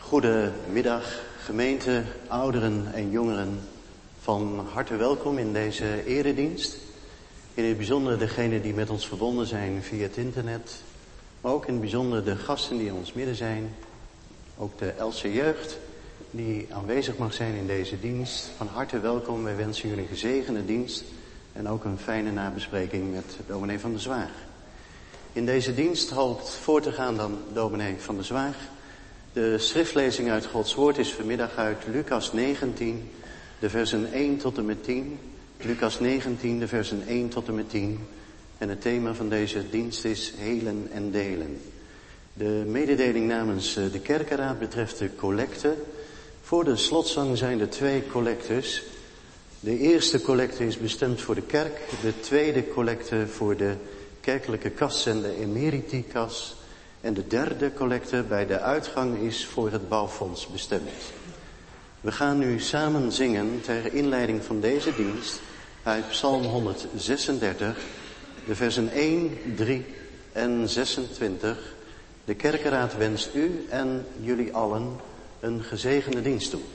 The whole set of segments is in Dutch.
Goedemiddag, gemeente, ouderen en jongeren. Van harte welkom in deze eredienst. In het bijzonder degenen die met ons verbonden zijn via het internet. Maar ook in het bijzonder de gasten die in ons midden zijn. Ook de Else Jeugd die aanwezig mag zijn in deze dienst. Van harte welkom, wij wensen jullie een gezegende dienst. En ook een fijne nabespreking met dominee Van der Zwaag. In deze dienst hoopt voor te gaan dan dominee Van der Zwaag. De schriftlezing uit Gods woord is vanmiddag uit Lucas 19, de versen 1 tot en met 10. Lucas 19, de versen 1 tot en met 10. En het thema van deze dienst is helen en delen. De mededeling namens de kerkenraad betreft de collecte. Voor de slotzang zijn er 2 collectes. De eerste collecte is bestemd voor de kerk. De tweede collecte voor de kerkelijke kas en de emeritikas. En de derde collecte bij de uitgang is voor het bouwfonds bestemd. We gaan nu samen zingen ter inleiding van deze dienst uit Psalm 136, de versen 1, 3 en 26. De kerkenraad wenst u en jullie allen een gezegende dienst toe.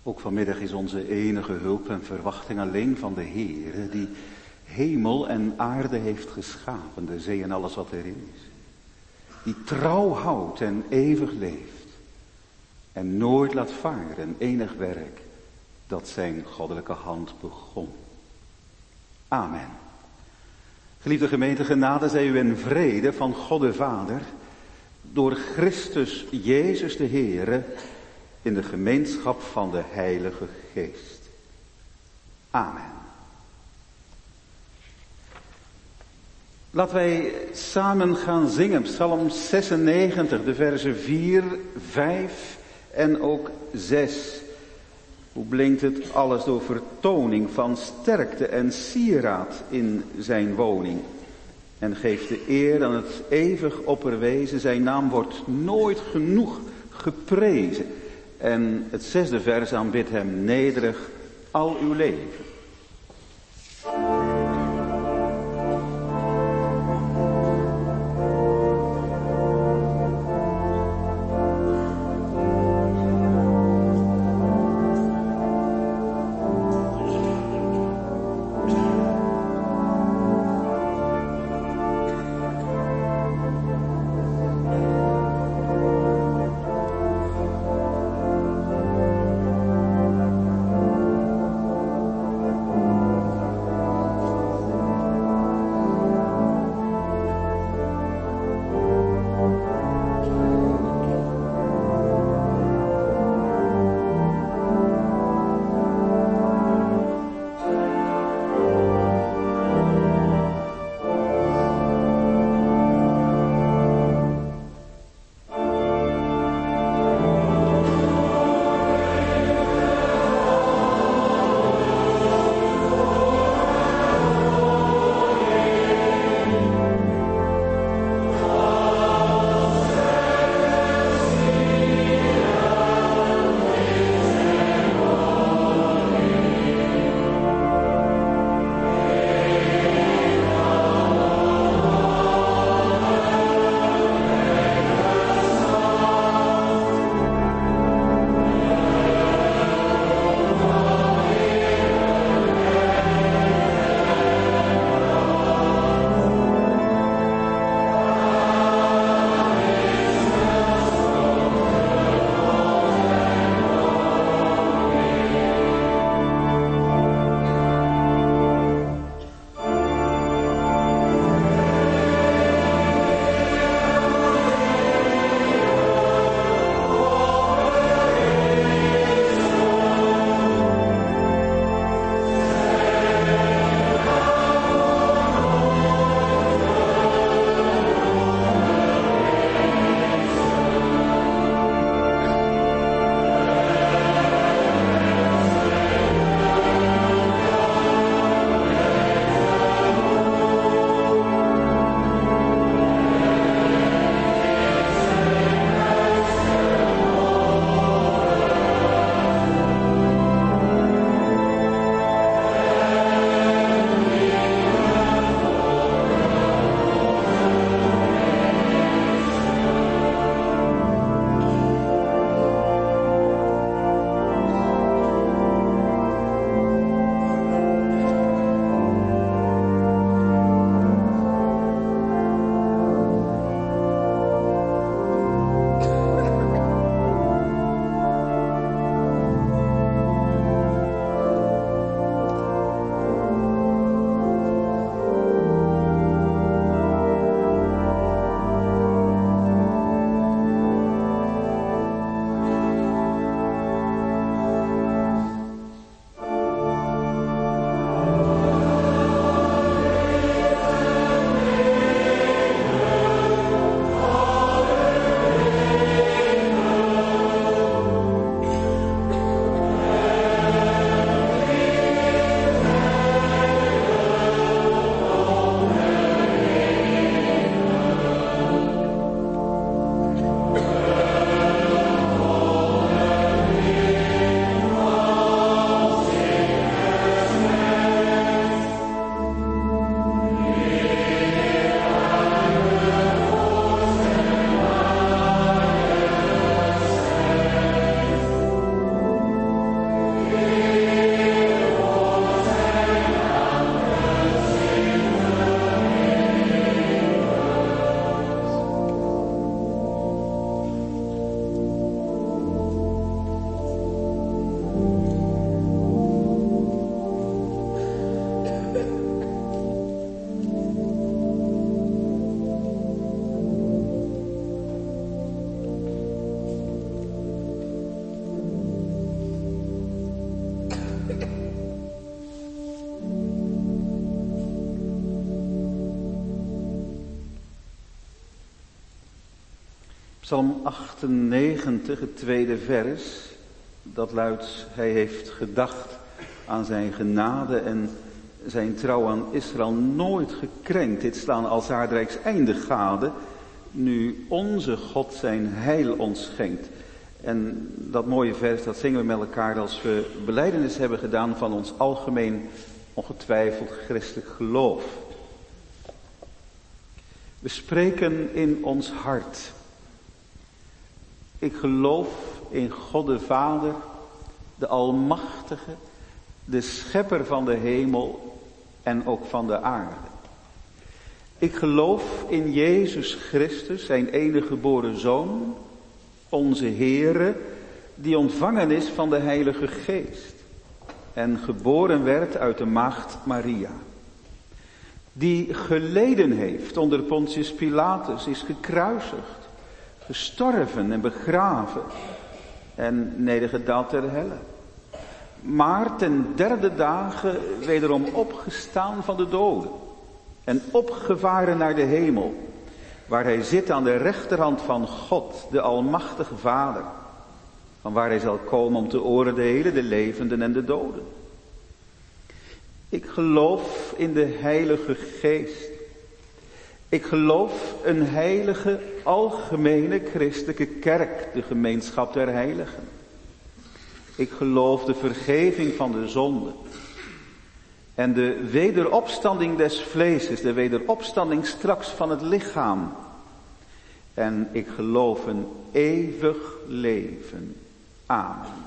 Ook vanmiddag is onze enige hulp en verwachting alleen van de Heere, die hemel en aarde heeft geschapen, de zee en alles wat erin is. Die trouw houdt en eeuwig leeft. En nooit laat varen enig werk dat zijn goddelijke hand begon. Amen. Geliefde gemeente, genade zij u en vrede van God de Vader, door Christus Jezus de Heere, in de gemeenschap van de Heilige Geest. Amen. Laten wij samen gaan zingen, Psalm 96, de versen 4, 5 en ook 6. Hoe blinkt het alles door vertoning van sterkte en sieraad in zijn woning. En geeft de eer aan het eeuwig opperwezen, zijn naam wordt nooit genoeg geprezen. En het 6e vers aanbidt hem nederig al uw leven. Psalm 98, het tweede vers, dat luidt: Hij heeft gedacht aan zijn genade en zijn trouw aan Israël nooit gekrenkt. Dit slaan als aardrijks einde gade, nu onze God zijn heil ons schenkt. En dat mooie vers, dat zingen we met elkaar als we belijdenis hebben gedaan van ons algemeen ongetwijfeld christelijk geloof. We spreken in ons hart: ik geloof in God de Vader, de Almachtige, de Schepper van de hemel en ook van de aarde. Ik geloof in Jezus Christus, zijn enige geboren Zoon, onze Heere, die ontvangen is van de Heilige Geest en geboren werd uit de maagd Maria. Die geleden heeft onder Pontius Pilatus, is gekruisigd, gestorven en begraven en nedergedaald ter helle. Maar ten derde dagen wederom opgestaan van de doden en opgevaren naar de hemel, waar hij zit aan de rechterhand van God, de Almachtige Vader, van waar hij zal komen om te oordelen de levenden en de doden. Ik geloof in de Heilige Geest. Ik geloof een heilige, algemene christelijke kerk, de gemeenschap der heiligen. Ik geloof de vergeving van de zonde en de wederopstanding des vleeses, de wederopstanding straks van het lichaam. En ik geloof een eeuwig leven. Amen.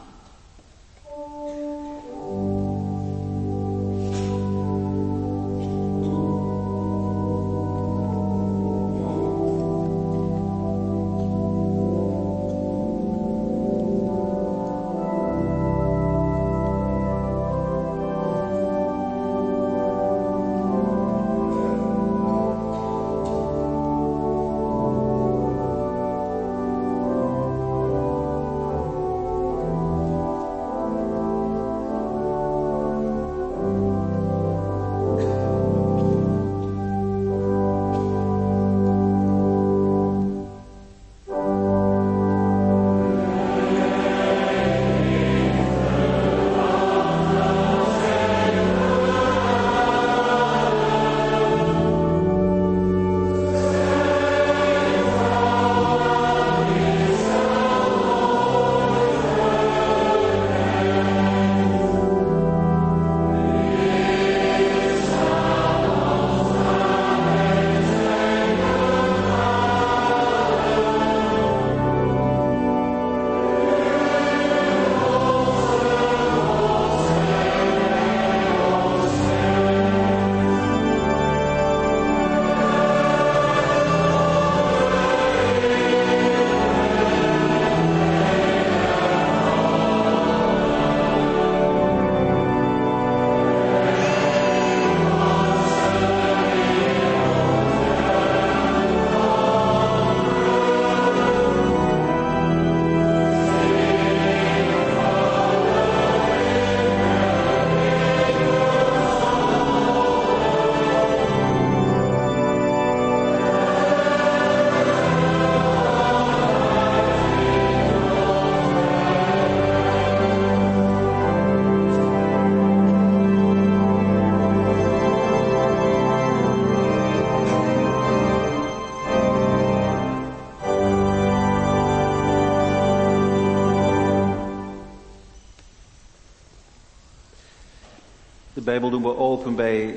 De Bijbel doen we open bij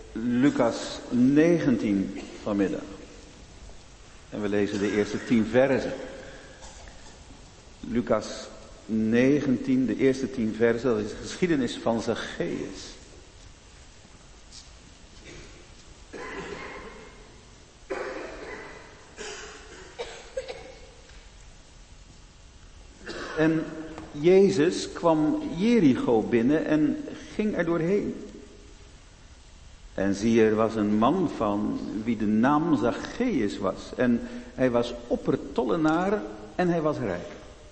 Lucas 19 vanmiddag. En we lezen de eerste 10 versen. Lucas 19, de eerste 10 versen, dat is de geschiedenis van Zacchaeus. En Jezus kwam Jericho binnen en ging er doorheen. En zie, er was een man van wie de naam Zacchaeus was. En hij was oppertollenaar en hij was rijk.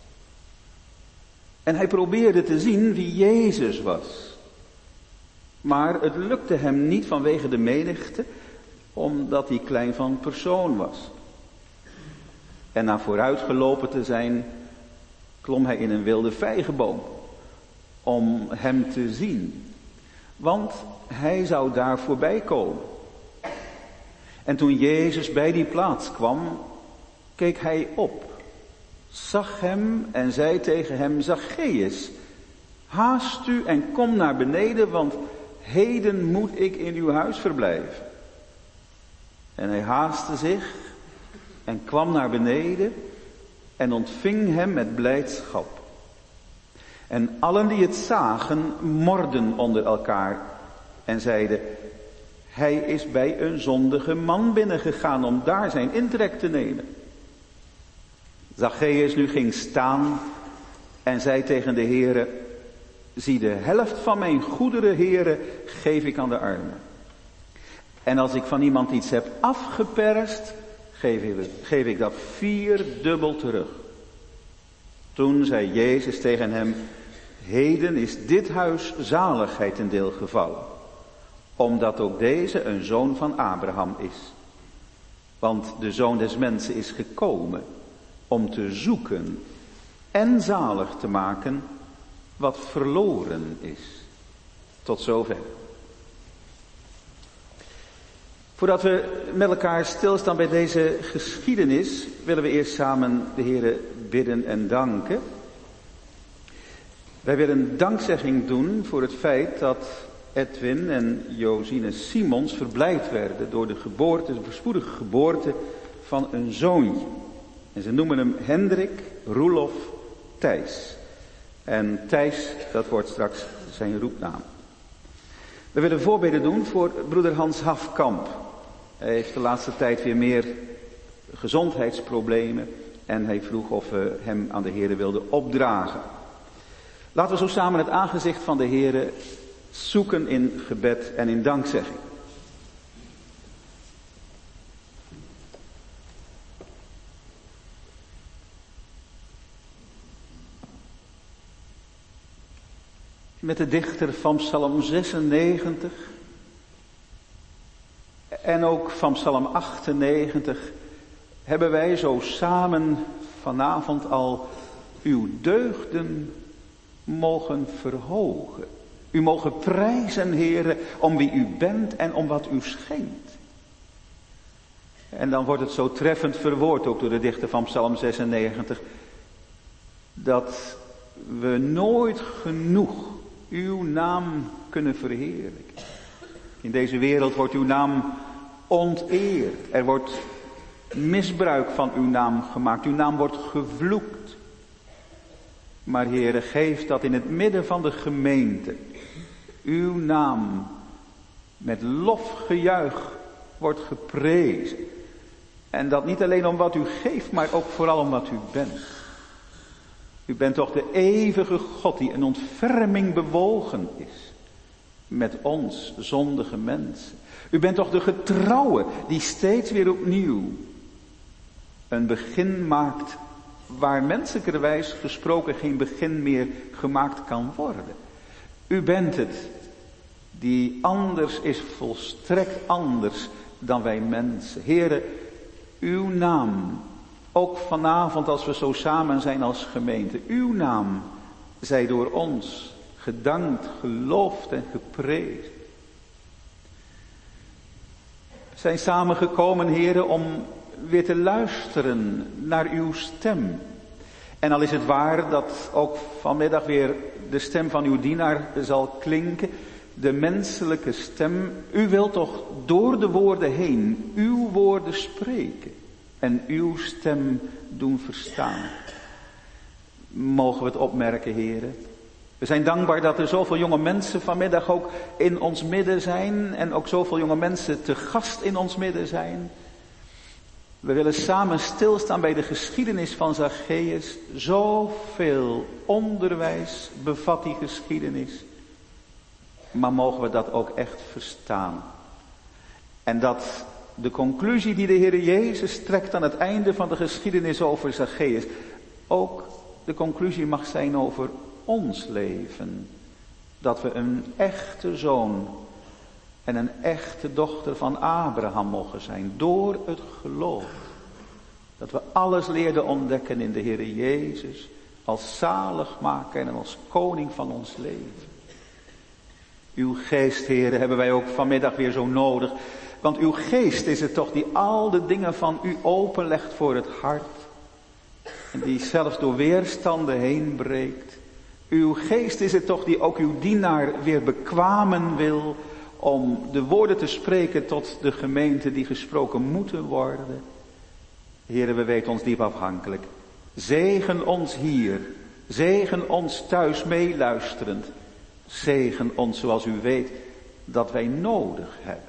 En hij probeerde te zien wie Jezus was. Maar het lukte hem niet vanwege de menigte, omdat hij klein van persoon was. En na vooruitgelopen te zijn, klom hij in een wilde vijgenboom om hem te zien. Want hij zou daar voorbij komen. En toen Jezus bij die plaats kwam, keek hij op, zag hem en zei tegen hem: Zacchaeus, haast u en kom naar beneden, want heden moet ik in uw huis verblijven. En hij haastte zich en kwam naar beneden en ontving hem met blijdschap. En allen die het zagen, morden onder elkaar en zeiden: hij is bij een zondige man binnengegaan om daar zijn intrek te nemen. Zacchaeus nu ging staan en zei tegen de Heere: zie, de helft van mijn goederen, Heere, geef ik aan de armen. En als ik van iemand iets heb afgeperst, geef ik dat 4-dubbel terug. Toen zei Jezus tegen hem: heden is dit huis zaligheid ten deel gevallen, omdat ook deze een zoon van Abraham is. Want de Zoon des Mensen is gekomen om te zoeken en zalig te maken wat verloren is. Tot zover. Voordat we met elkaar stilstaan bij deze geschiedenis, willen we eerst samen de Heere bidden en danken. Wij willen dankzegging doen voor het feit dat Edwin en Josine Simons verblijd werden door de voorspoedige geboorte van een zoontje. En ze noemen hem Hendrik Roelof Thijs. En Thijs, dat wordt straks zijn roepnaam. We willen voorbeden doen voor broeder Hans Hafkamp. Hij heeft de laatste tijd weer meer gezondheidsproblemen en hij vroeg of we hem aan de Heere wilden opdragen. Laten we zo samen het aangezicht van de Heere zoeken in gebed en in dankzegging. Met de dichter van Psalm 96 en ook van Psalm 98 hebben wij zo samen vanavond al uw deugden mogen verhogen. U mogen prijzen, Heere, om wie u bent en om wat u schenkt. En dan wordt het zo treffend verwoord, ook door de dichter van Psalm 96, dat we nooit genoeg uw naam kunnen verheerlijken. In deze wereld wordt uw naam onteerd. Er wordt misbruik van uw naam gemaakt. Uw naam wordt gevloekt. Maar Heere, geef dat in het midden van de gemeente uw naam met lofgejuich wordt geprezen. En dat niet alleen om wat u geeft, maar ook vooral om wat u bent. U bent toch de eeuwige God die een ontferming bewogen is met ons zondige mensen. U bent toch de getrouwe die steeds weer opnieuw een begin maakt waar menselijkerwijs gesproken geen begin meer gemaakt kan worden. U bent het die anders is, volstrekt anders dan wij mensen. Heere, uw naam, ook vanavond als we zo samen zijn als gemeente, uw naam zij door ons gedankt, geloofd en geprezen. We zijn samengekomen, Heere, om weer te luisteren naar uw stem. En al is het waar dat ook vanmiddag weer de stem van uw dienaar zal klinken, de menselijke stem, u wilt toch door de woorden heen uw woorden spreken en uw stem doen verstaan. Mogen we het opmerken, heren. We zijn dankbaar dat er zoveel jonge mensen vanmiddag ook in ons midden zijn en ook zoveel jonge mensen te gast in ons midden zijn. We willen samen stilstaan bij de geschiedenis van Zacchaeus. Zoveel onderwijs bevat die geschiedenis. Maar mogen we dat ook echt verstaan. En dat de conclusie die de Heer Jezus trekt aan het einde van de geschiedenis over Zacchaeus ook de conclusie mag zijn over ons leven. Dat we een echte zoon en een echte dochter van Abraham mogen zijn door het geloof. Dat we alles leerden ontdekken in de Heere Jezus. Als zaligmaker en als koning van ons leven. Uw geest, Heere, hebben wij ook vanmiddag weer zo nodig. Want uw geest is het toch die al de dingen van u openlegt voor het hart. En die zelfs door weerstanden heen breekt. Uw geest is het toch die ook uw dienaar weer bekwamen wil. Om de woorden te spreken tot de gemeente die gesproken moeten worden. Heere, we weten ons diep afhankelijk. Zegen ons hier. Zegen ons thuis meeluisterend. Zegen ons zoals u weet dat wij nodig hebben.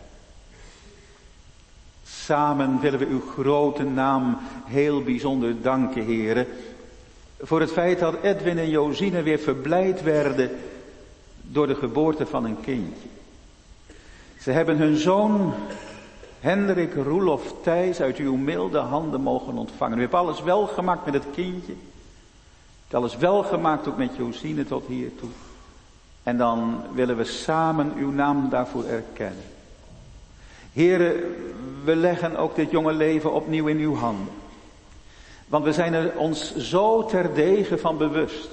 Samen willen we uw grote naam heel bijzonder danken, Heere. Voor het feit dat Edwin en Josine weer verblijd werden door de geboorte van een kindje. Ze hebben hun zoon Hendrik Roelof Thijs uit uw milde handen mogen ontvangen. U hebt alles wel gemaakt met het kindje. U hebt alles wel gemaakt ook met Josine tot hiertoe. En dan willen we samen uw naam daarvoor erkennen. Heere, we leggen ook dit jonge leven opnieuw in uw handen. Want we zijn er ons zo terdege van bewust.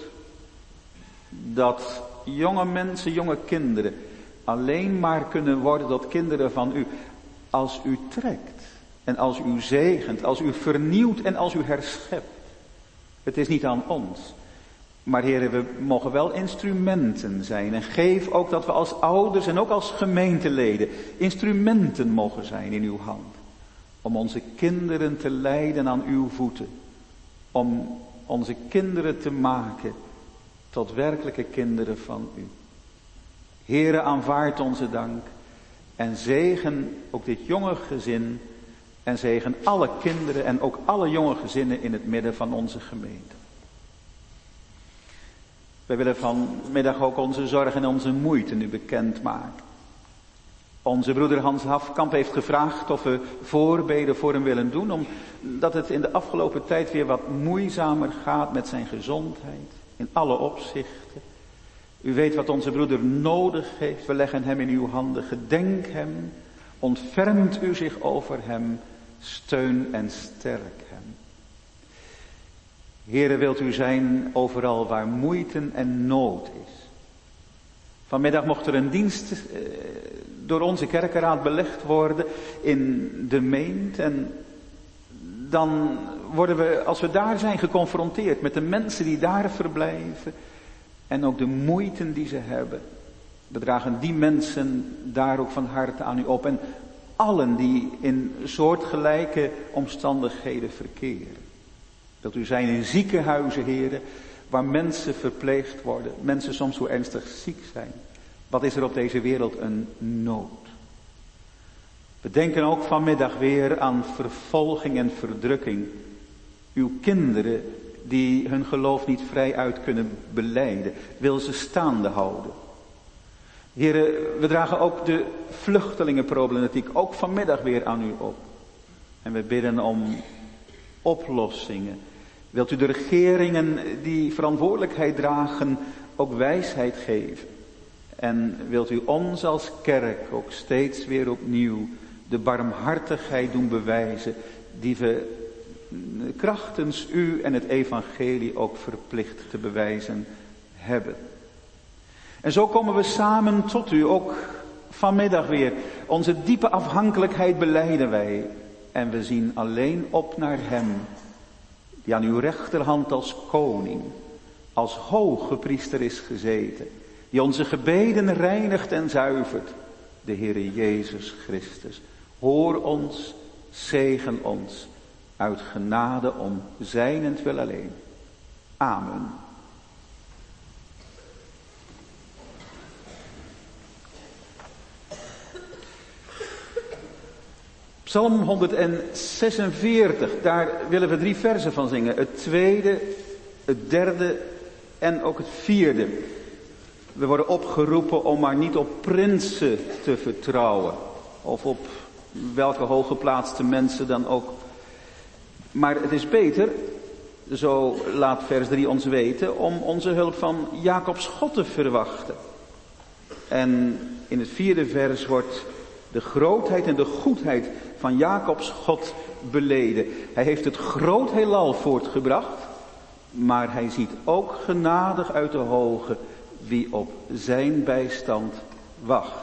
Dat jonge mensen, jonge kinderen alleen maar kunnen worden tot kinderen van u. Als u trekt en als u zegent, als u vernieuwt en als u herschept. Het is niet aan ons. Maar Heere, we mogen wel instrumenten zijn. En geef ook dat we als ouders en ook als gemeenteleden instrumenten mogen zijn in uw hand. Om onze kinderen te leiden aan uw voeten. Om onze kinderen te maken tot werkelijke kinderen van u. Heere, aanvaard onze dank. En zegen ook dit jonge gezin. En zegen alle kinderen en ook alle jonge gezinnen in het midden van onze gemeente. Wij willen vanmiddag ook onze zorgen en onze moeite nu bekendmaken. Onze broeder Hans Hafkamp heeft gevraagd of we voorbeden voor hem willen doen. Omdat het in de afgelopen tijd weer wat moeizamer gaat met zijn gezondheid. In alle opzichten. U weet wat onze broeder nodig heeft. We leggen hem in uw handen. Gedenk hem. Ontfermt u zich over hem. Steun en sterk hem. Heere, wilt u zijn overal waar moeite en nood is. Vanmiddag mocht er een dienst door onze kerkenraad belegd worden in de Meent. En dan worden we, als we daar zijn, geconfronteerd met de mensen die daar verblijven. En ook de moeite die ze hebben. We dragen die mensen daar ook van harte aan u op. En allen die in soortgelijke omstandigheden verkeren. Wilt u zijn in ziekenhuizen, heren, waar mensen verpleegd worden. Mensen soms zo ernstig ziek zijn. Wat is er op deze wereld een nood. We denken ook vanmiddag weer aan vervolging en verdrukking. Uw kinderen die hun geloof niet vrij uit kunnen belijden. Wil ze staande houden. Heren, we dragen ook de vluchtelingenproblematiek ook vanmiddag weer aan u op. En we bidden om oplossingen. Wilt u de regeringen die verantwoordelijkheid dragen ook wijsheid geven. En wilt u ons als kerk ook steeds weer opnieuw de barmhartigheid doen bewijzen. Die we krachtens u en het evangelie ook verplicht te bewijzen hebben. En zo komen we samen tot u ook vanmiddag weer. Onze diepe afhankelijkheid belijden wij. En we zien alleen op naar hem. Die aan uw rechterhand als koning, als hoge priester is gezeten. Die onze gebeden reinigt en zuivert. De Heere Jezus Christus. Hoor ons, zegen ons. Uit genade om zijnentwil alleen. Amen. Psalm 146, daar willen we 3 versen van zingen. Het tweede, het derde en ook het vierde. We worden opgeroepen om maar niet op prinsen te vertrouwen. Of op welke hooggeplaatste mensen dan ook. Maar het is beter, zo laat vers 3 ons weten, om onze hulp van Jacobs God te verwachten. En in het 4e vers wordt de grootheid en de goedheid van Jacobs God beleden. Hij heeft het groot heelal voortgebracht, maar hij ziet ook genadig uit de hoge wie op zijn bijstand wacht.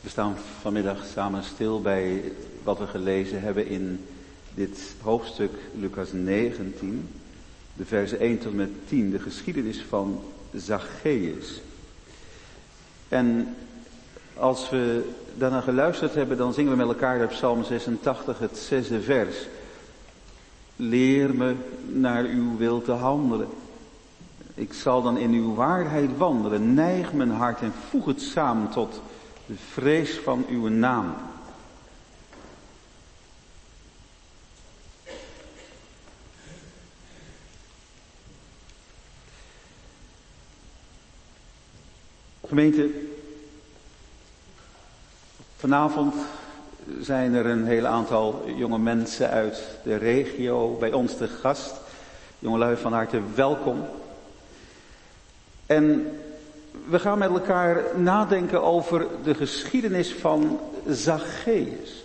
We staan vanmiddag samen stil bij wat we gelezen hebben in dit hoofdstuk Lucas 19, de versen 1 tot en met 10, de geschiedenis van Zacchaeus. En als we daarna geluisterd hebben, dan zingen we met elkaar op Psalm 86 het 6e vers. Leer me naar uw wil te handelen. Ik zal dan in uw waarheid wandelen. Neig mijn hart en voeg het samen tot de vrees van uw naam. Gemeente, vanavond zijn er een heel aantal jonge mensen uit de regio bij ons te gast. Jongelui, van harte welkom. En we gaan met elkaar nadenken over de geschiedenis van Zacchaeus.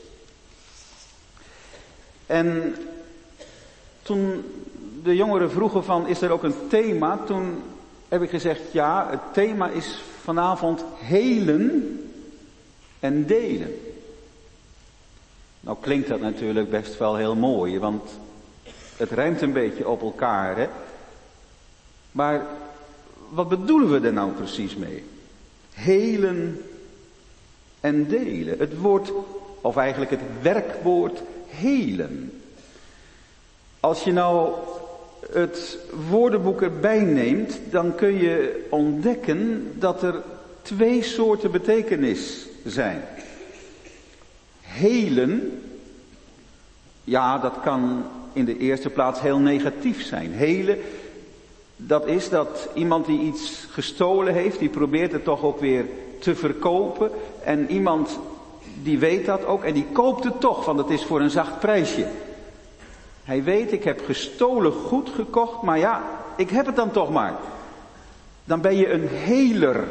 En toen de jongeren vroegen van, is er ook een thema? Toen heb ik gezegd, ja, het thema is vanavond helen en delen. Nou klinkt dat natuurlijk best wel heel mooi, want het rijmt een beetje op elkaar, hè? Maar wat bedoelen we er nou precies mee? Helen en delen. Het woord, of eigenlijk het werkwoord helen. Als je nou het woordenboek erbij neemt, dan kun je ontdekken dat er 2 soorten betekenis zijn. Helen, ja, dat kan in de eerste plaats heel negatief zijn. Helen, dat is dat iemand die iets gestolen heeft, die probeert het toch ook weer te verkopen. En iemand die weet dat ook en die koopt het toch, want het is voor een zacht prijsje. Hij weet, ik heb gestolen goed gekocht, maar ja, ik heb het dan toch maar. Dan ben je een heler.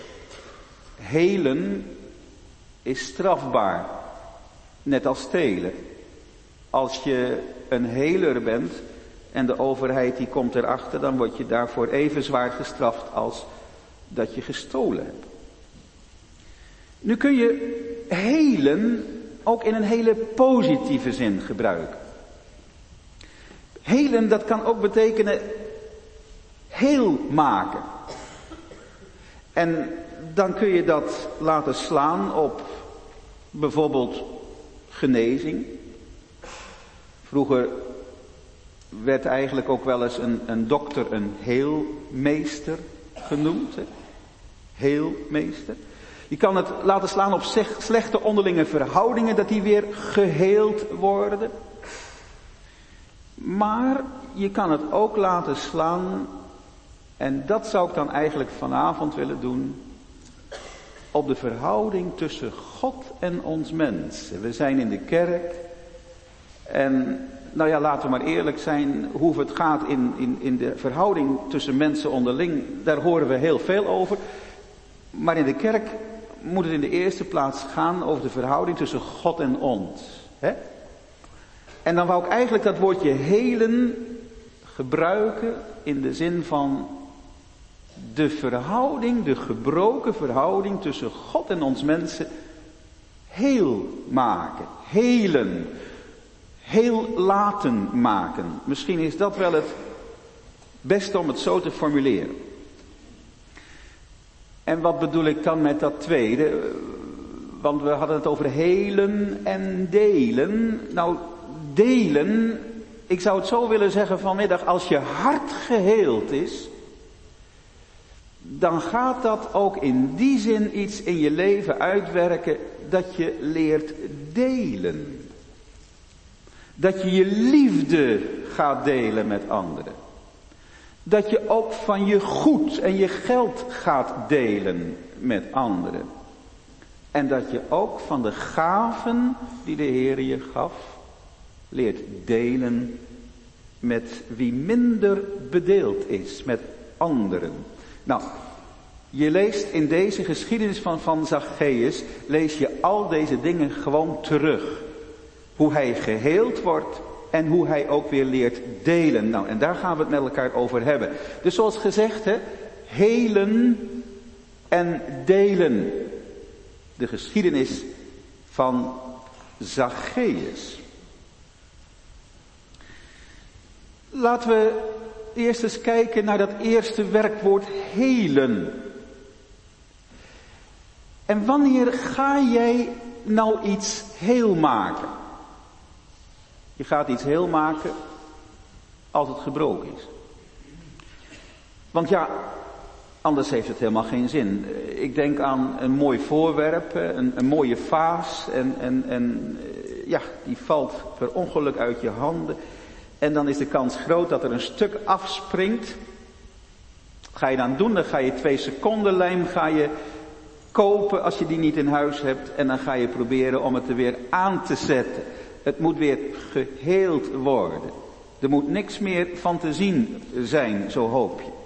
Helen is strafbaar, net als stelen. Als je een heler bent en de overheid die komt erachter, dan word je daarvoor even zwaar gestraft als dat je gestolen hebt. Nu kun je helen ook in een hele positieve zin gebruiken. Helen, dat kan ook betekenen heel maken. En dan kun je dat laten slaan op bijvoorbeeld genezing. Vroeger werd eigenlijk ook wel eens een dokter een heelmeester genoemd. Hè? Heelmeester. Je kan het laten slaan op slechte onderlinge verhoudingen, dat die weer geheeld worden. Maar je kan het ook laten slaan, en dat zou ik dan eigenlijk vanavond willen doen, op de verhouding tussen God en ons mens. We zijn in de kerk en nou ja, laten we maar eerlijk zijn, hoe het gaat in de verhouding tussen mensen onderling, daar horen we heel veel over. Maar in de kerk moet het in de eerste plaats gaan over de verhouding tussen God en ons. Hè? En dan wou ik eigenlijk dat woordje helen gebruiken in de zin van de verhouding, de gebroken verhouding tussen God en ons mensen heel maken, helen, heel laten maken. Misschien is dat wel het beste om het zo te formuleren. En wat bedoel ik dan met dat tweede? Want we hadden het over helen en delen. Nou, delen, ik zou het zo willen zeggen vanmiddag, als je hart geheeld is, dan gaat dat ook in die zin iets in je leven uitwerken dat je leert delen. Dat je je liefde gaat delen met anderen. Dat je ook van je goed en je geld gaat delen met anderen. En dat je ook van de gaven die de Heer je gaf, leert delen met wie minder bedeeld is, met anderen. Nou, je leest in deze geschiedenis van Zacchaeus, lees je al deze dingen gewoon terug. Hoe hij geheeld wordt en hoe hij ook weer leert delen. Nou, en daar gaan we het met elkaar over hebben. Dus zoals gezegd, hè, helen en delen. De geschiedenis van Zacchaeus. Laten we eerst eens kijken naar dat eerste werkwoord helen. En wanneer ga jij nou iets heel maken? Je gaat iets heel maken als het gebroken is. Want ja, anders heeft het helemaal geen zin. Ik denk aan een mooi voorwerp, een mooie vaas en die valt per ongeluk uit je handen. En dan is de kans groot dat er een stuk afspringt. Wat ga je dan doen? Dan ga je 2 seconden lijm kopen als je die niet in huis hebt. En dan ga je proberen om het er weer aan te zetten. Het moet weer geheeld worden. Er moet niks meer van te zien zijn, zo hoop je.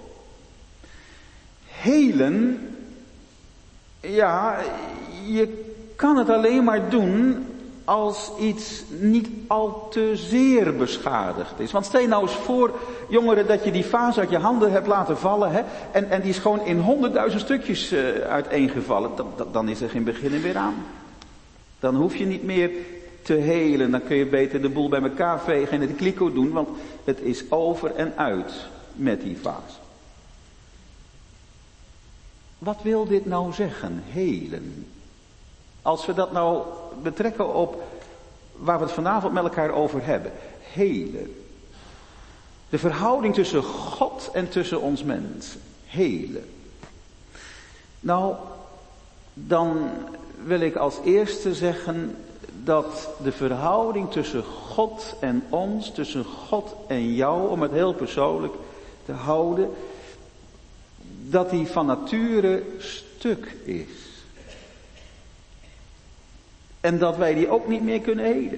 Helen, ja, je kan het alleen maar doen als iets niet al te zeer beschadigd is. Want stel je nou eens voor, jongeren, dat je die vaas uit je handen hebt laten vallen, hè, en die is gewoon in 100.000 stukjes uiteengevallen. Dan is er geen begin meer aan. Dan hoef je niet meer te helen. Dan kun je beter de boel bij elkaar vegen en het kliko doen, want het is over en uit met die vaas. Wat wil dit nou zeggen, helen? Als we dat nou betrekken op waar we het vanavond met elkaar over hebben. Helen. De verhouding tussen God en tussen ons mensen. Helen. Nou, dan wil ik als eerste zeggen dat de verhouding tussen God en ons, tussen God en jou, om het heel persoonlijk te houden, dat die van nature stuk is. En dat wij die ook niet meer kunnen helen.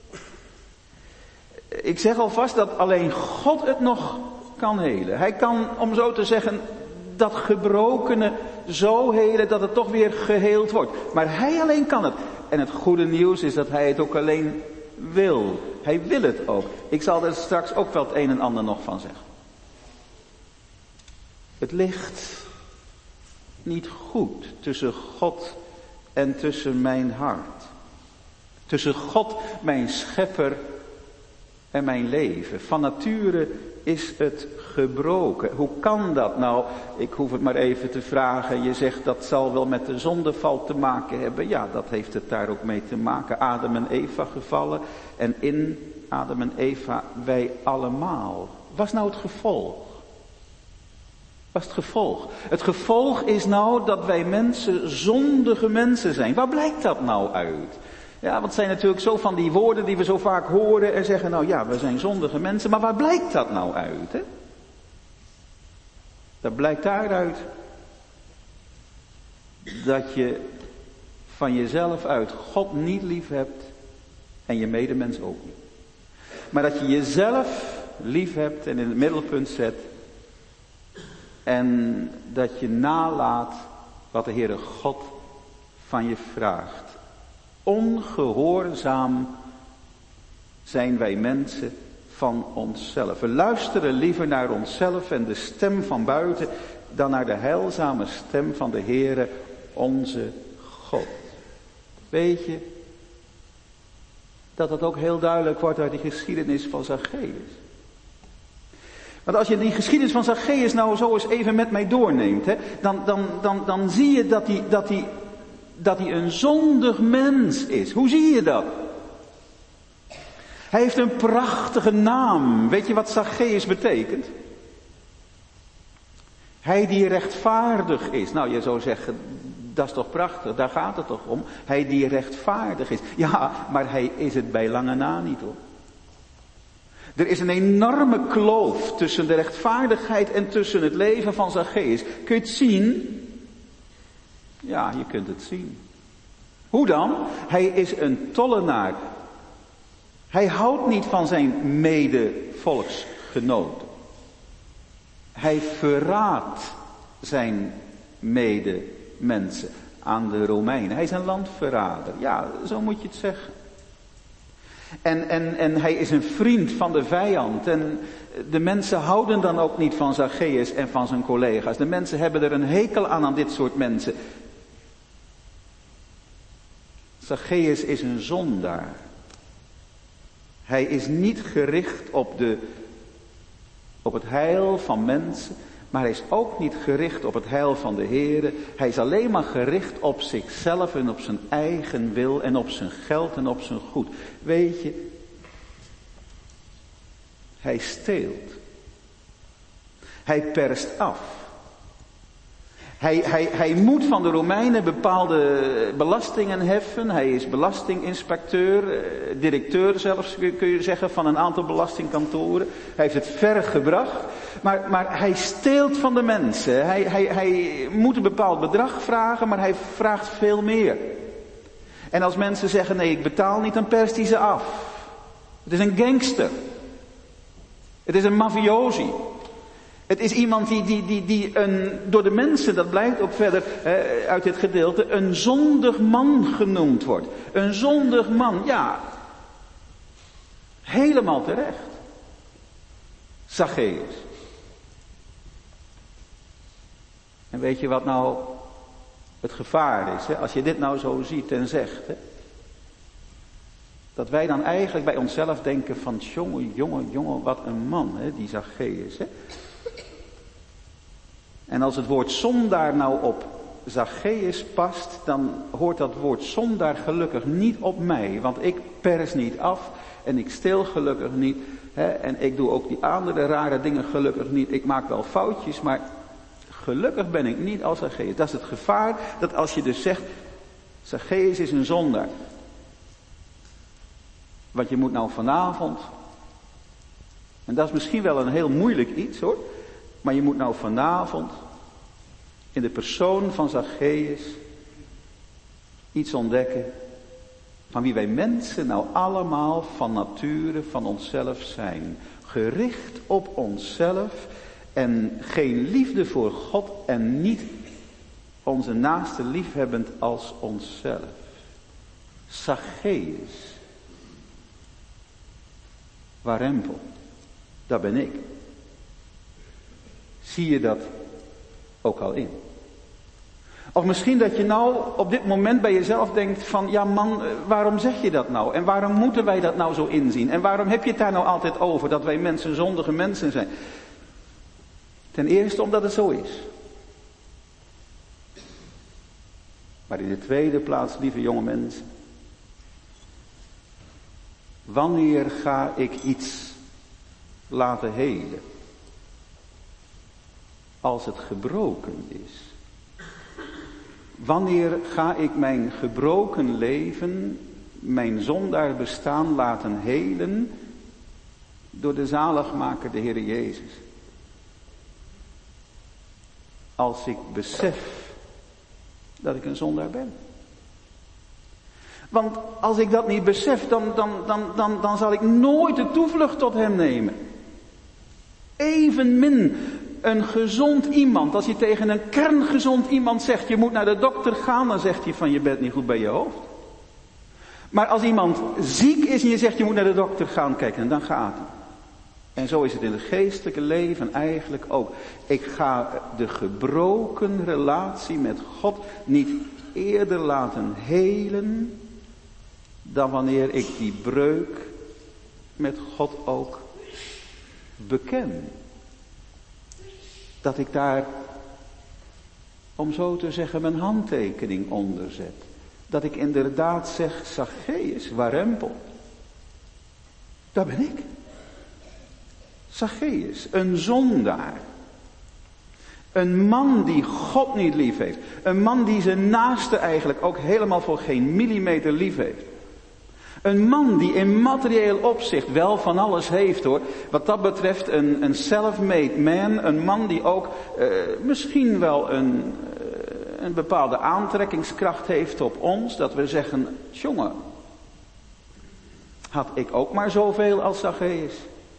Ik zeg alvast dat alleen God het nog kan helen. Hij kan, om zo te zeggen, dat gebrokene zo helen dat het toch weer geheeld wordt. Maar hij alleen kan het. En het goede nieuws is dat hij het ook alleen wil. Hij wil het ook. Ik zal er straks ook wel het een en ander nog van zeggen. Het ligt niet goed tussen God en tussen mijn hart. Tussen God, mijn schepper, en mijn leven. Van nature is het gebroken. Hoe kan dat nou? Ik hoef het maar even te vragen. Je zegt dat zal wel met de zondeval te maken hebben. Ja, dat heeft het daar ook mee te maken. Adam en Eva gevallen. En in Adam en Eva wij allemaal. Wat is nou het gevolg? Wat is het gevolg? Het gevolg is nou dat wij mensen zondige mensen zijn. Waar blijkt dat nou uit? Ja, want het zijn natuurlijk zo van die woorden die we zo vaak horen en zeggen, nou ja, we zijn zondige mensen, maar waar blijkt dat nou uit, hè? Dat blijkt daaruit dat je van jezelf uit God niet lief hebt en je medemens ook niet. Maar dat je jezelf lief hebt en in het middelpunt zet en dat je nalaat wat de Heere God van je vraagt. Ongehoorzaam zijn wij mensen van onszelf. We luisteren liever naar onszelf en de stem van buiten dan naar de heilzame stem van de Heere, onze God. Weet je dat het ook heel duidelijk wordt uit die geschiedenis van Zacchaeus? Want als je die geschiedenis van Zacchaeus nou zo eens even met mij doorneemt, hè, dan zie je dat hij een zondig mens is. Hoe zie je dat? Hij heeft een prachtige naam. Weet je wat Zacchaeus betekent? Hij die rechtvaardig is. Nou, je zou zeggen, dat is toch prachtig, daar gaat het toch om. Hij die rechtvaardig is. Ja, maar hij is het bij lange na niet, hoor. Er is een enorme kloof tussen de rechtvaardigheid en tussen het leven van Zacchaeus. Kun je het zien? Ja, je kunt het zien. Hoe dan? Hij is een tollenaar. Hij houdt niet van zijn medevolksgenoten. Hij verraadt zijn medemensen aan de Romeinen. Hij is een landverrader. Ja, zo moet je het zeggen. En hij is een vriend van de vijand. En de mensen houden dan ook niet van Zacchaeus en van zijn collega's. De mensen hebben er een hekel aan dit soort mensen. Zacchaeus is een zondaar. Hij is niet gericht op het heil van mensen, maar hij is ook niet gericht op het heil van de Heere. Hij is alleen maar gericht op zichzelf en op zijn eigen wil en op zijn geld en op zijn goed. Weet je, hij steelt. Hij perst af. Hij moet van de Romeinen bepaalde belastingen heffen. Hij is belastinginspecteur, directeur zelfs kun je zeggen van een aantal belastingkantoren. Hij heeft het ver gebracht. Maar hij steelt van de mensen. Hij moet een bepaald bedrag vragen, maar hij vraagt veel meer. En als mensen zeggen nee, ik betaal niet, dan perst hij ze af. Het is een gangster. Het is een mafiosi. Het is iemand die door de mensen, dat blijkt ook verder uit dit gedeelte, een zondig man genoemd wordt. Een zondig man, ja. Helemaal terecht. Zacchaeus. En weet je wat nou het gevaar is, hè? Als je dit nou zo ziet en zegt, hè? Dat wij dan eigenlijk bij onszelf denken van, jongen, wat een man, hè? Die Zacchaeus, hè? En als het woord zondaar nou op Zacchaeus past, dan hoort dat woord zondaar gelukkig niet op mij. Want ik pers niet af en ik steel gelukkig niet. Hè, en ik doe ook die andere rare dingen gelukkig niet. Ik maak wel foutjes, maar gelukkig ben ik niet als Zacchaeus. Dat is het gevaar, dat als je dus zegt, Zacchaeus is een zondaar. Want je moet nou vanavond, en dat is misschien wel een heel moeilijk iets hoor, maar je moet nou vanavond in de persoon van Zacchaeus iets ontdekken van wie wij mensen nou allemaal van nature van onszelf zijn. Gericht op onszelf en geen liefde voor God en niet onze naaste liefhebbend als onszelf. Zacchaeus. Warempel. Dat ben ik. Zie je dat ook al in? Of misschien dat je nou op dit moment bij jezelf denkt van, ja man, waarom zeg je dat nou? En waarom moeten wij dat nou zo inzien? En waarom heb je het daar nou altijd over, dat wij mensen zondige mensen zijn? Ten eerste omdat het zo is. Maar in de tweede plaats, lieve jonge mensen, wanneer ga ik iets laten helen? Als het gebroken is. Wanneer ga ik mijn gebroken leven, mijn zondaar bestaan laten helen door de zaligmaker, de Heer Jezus? Als ik besef dat ik een zondaar ben. Want als ik dat niet besef, dan zal ik nooit de toevlucht tot hem nemen. Evenmin een gezond iemand. Als je tegen een kerngezond iemand zegt, je moet naar de dokter gaan, dan zegt hij van, je bent niet goed bij je hoofd. Maar als iemand ziek is en je zegt, je moet naar de dokter gaan, kijk, en dan gaat hij. En zo is het in het geestelijke leven eigenlijk ook. Ik ga de gebroken relatie met God niet eerder laten helen dan wanneer ik die breuk met God ook beken. Dat ik daar, om zo te zeggen, mijn handtekening onder zet. Dat ik inderdaad zeg, Zacchaeus, warempel. Dat ben ik. Zacchaeus, een zondaar. Een man die God niet lief heeft. Een man die zijn naaste eigenlijk ook helemaal voor geen millimeter lief heeft. Een man die in materieel opzicht wel van alles heeft hoor. Wat dat betreft een self-made man. Een man die ook misschien wel een bepaalde aantrekkingskracht heeft op ons. Dat we zeggen, jongen, had ik ook maar zoveel als Zacchaeus.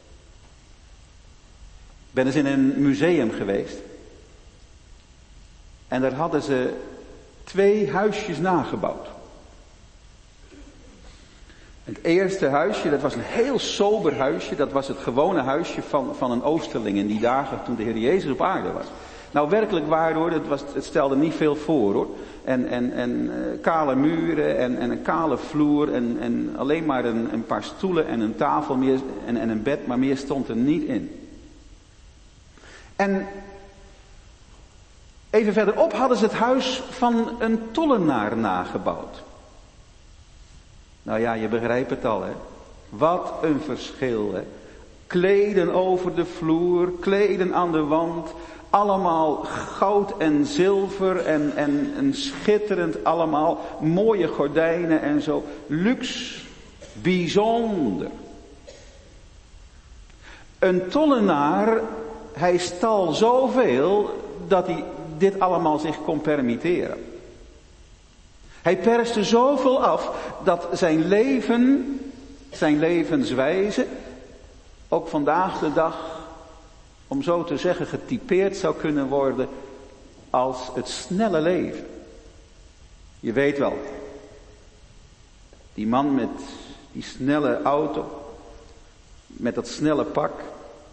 Ik ben eens in een museum geweest. En daar hadden ze 2 huisjes nagebouwd. Het eerste huisje, dat was een heel sober huisje. Dat was het gewone huisje van een oosterling in die dagen toen de Heer Jezus op aarde was. Nou, werkelijk waar hoor, het stelde niet veel voor hoor. En kale muren en een kale vloer en alleen maar een paar stoelen en een tafel en een bed, maar meer stond er niet in. En even verderop hadden ze het huis van een tollenaar nagebouwd. Nou ja, je begrijpt het al, hè. Wat een verschil, hè. Kleden over de vloer, kleden aan de wand, allemaal goud en zilver en schitterend allemaal, mooie gordijnen en zo. Luxe, bijzonder. Een tollenaar, hij stal zoveel dat hij dit allemaal zich kon permitteren. Hij perste zoveel af dat zijn leven, zijn levenswijze, ook vandaag de dag, om zo te zeggen, getypeerd zou kunnen worden als het snelle leven. Je weet wel, die man met die snelle auto, met dat snelle pak